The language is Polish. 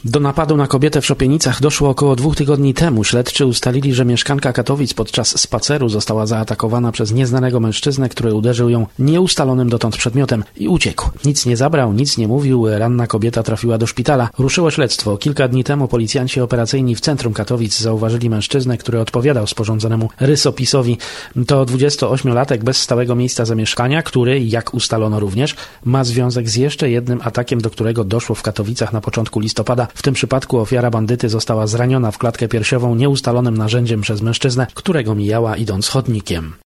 Do napadu na kobietę w Szopienicach doszło około 2 tygodni temu. Śledczy ustalili, że mieszkanka Katowic podczas spaceru została zaatakowana przez nieznanego mężczyznę, który uderzył ją nieustalonym dotąd przedmiotem i uciekł. Nic nie zabrał, nic nie mówił, ranna kobieta trafiła do szpitala. Ruszyło śledztwo. Kilka dni temu policjanci operacyjni w centrum Katowic zauważyli mężczyznę, który odpowiadał sporządzonemu rysopisowi. To 28-latek bez stałego miejsca zamieszkania, który, jak ustalono również, ma związek z jeszcze jednym atakiem, do którego doszło w Katowicach na początku listopada. W tym przypadku ofiara bandyty została zraniona w klatkę piersiową nieustalonym narzędziem przez mężczyznę, którego mijała idąc chodnikiem.